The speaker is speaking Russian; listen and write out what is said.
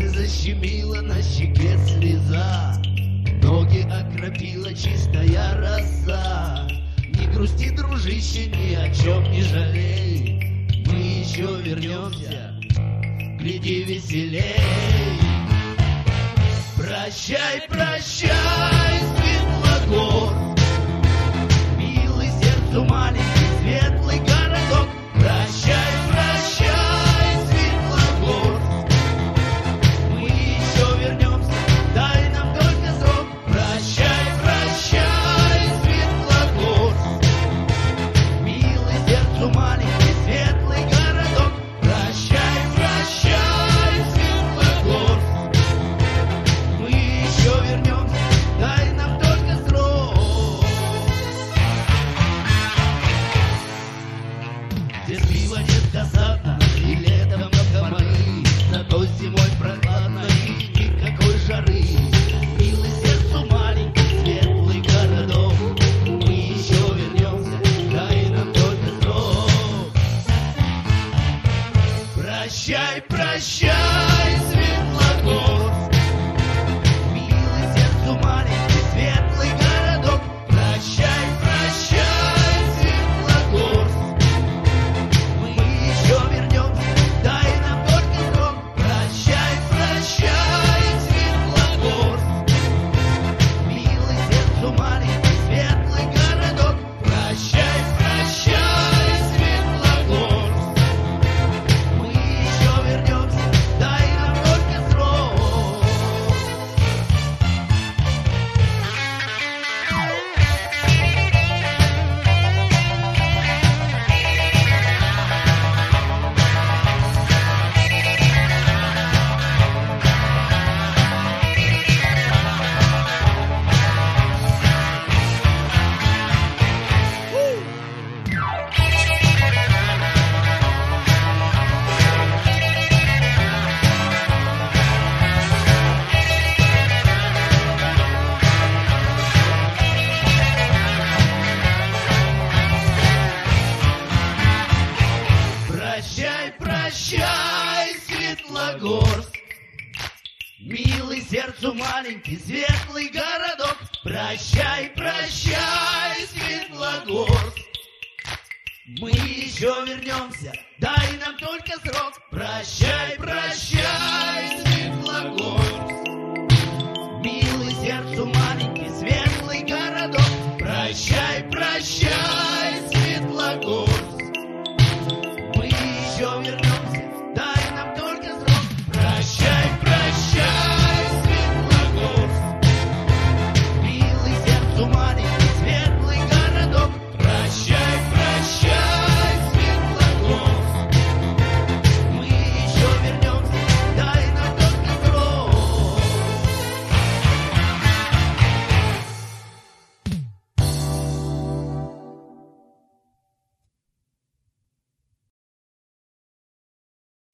Сердце защемило, на щеке слеза, ноги окропила чистая роса. Не грусти, дружище, ни о чем не жалей, мы еще вернемся, гляди веселей. Прощай, прощай, Светлогорск, милый сердцу маленький светлый городок. Прощай, прощай, Светлогорск, мы еще вернемся, дай нам только срок. Прощай, прощай, Светлогорск, милый сердцу маленький светлый городок. Прощай, прощай, Светлогорск, мы еще вернемся, дай нам только срок. Здесь пиво нет досадно, и летом комары, зато зимой прохладно и никакой жары. Милый сердцу маленький светлый городок, мы еще вернемся, дай нам только срок. Прощай, прощай, Светлогорск, милый сердцу маленький светлый городок. Прощай, прощай, Светлогорск, мы еще вернемся, дай нам только срок. Прощай, прощай, Светлогорск, милый сердцу маленький светлый городок. Прощай, прощай, Светлогорск, мы еще вернемся, дай нам только срок. Прощай, прощай, Светлогорск, милый сердцу маленький светлый городок. Прощай, прощай, Светлогорск, мы еще вернемся, дай нам только срок. Прощай, прощай.